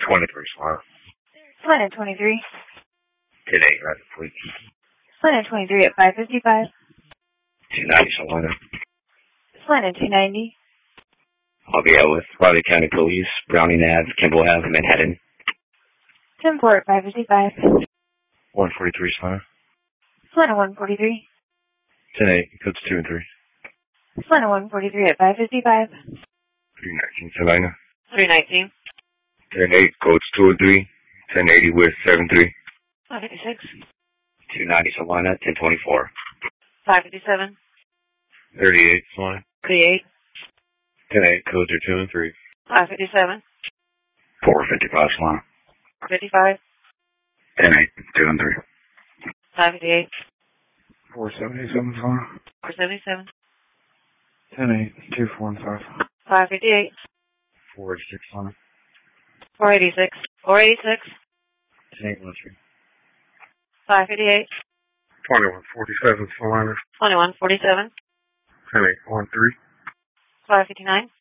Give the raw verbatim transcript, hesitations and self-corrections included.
twenty-three Slaughter. Slide at twenty-three. Today, right, please. Slide at twenty-three at five fifty-five. two ninety Salina. Slide at two ninety. I'll be out with Riley County Police, Browning Ave, Kimball Ave, Manhattan. ten four at five fifty-five. one forty-three Slaughter. Slide at one forty-three. ten eight, codes two and three. Slide at one forty-three at five fifty-five. three nineteen Salina. three nineteen. ten eight, codes two and three. ten eighty with seven three. five fifty-six. two ninety Salina, ten twenty-four. five fifty-seven. thirty-eight Salina. thirty-eight. ten eight, codes are two and three. five fifty-seven. four fifty-five Salina. fifty-five. ten eight, two and three. five fifty-eight. four seventy-seven Salina. four seventy-seven. ten eight, two four and five. five fifty-eight. four eighty-six Salina. four eighty-six. four eighty-six. ten eight one three. five fifty-eight. twenty-one forty-seven Salina. twenty-one forty-seven. ten eight one three. five fifty-nine.